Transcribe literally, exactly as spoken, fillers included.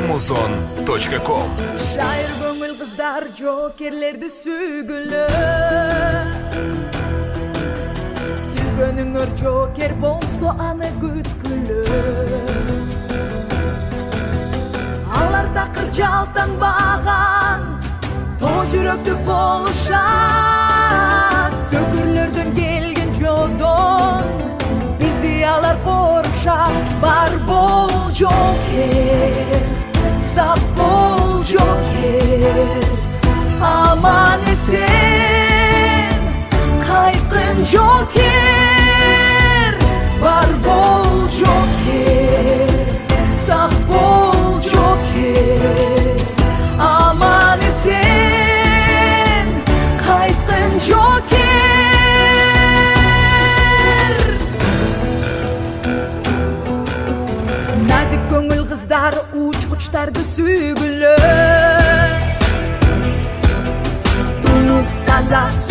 amazon точка ком. Şair көңіл қыздар жокерлерді сүйгілі, сүйгөнүңөр жокер болсо аны күткүлө. Алар такыр жалтанбаган тоо жүрөктүү болушат, сөкүрлөрдөн келген жодон бизди алар корушат. Бар бол жокер, сак бол жокер, аман эсен кайткын жокер. Бар бол жокер, сак бол жокер, аман эсен кайткын жокер. Назик көңүл кыздар учкучтарды сүйгүлө, тунуп таза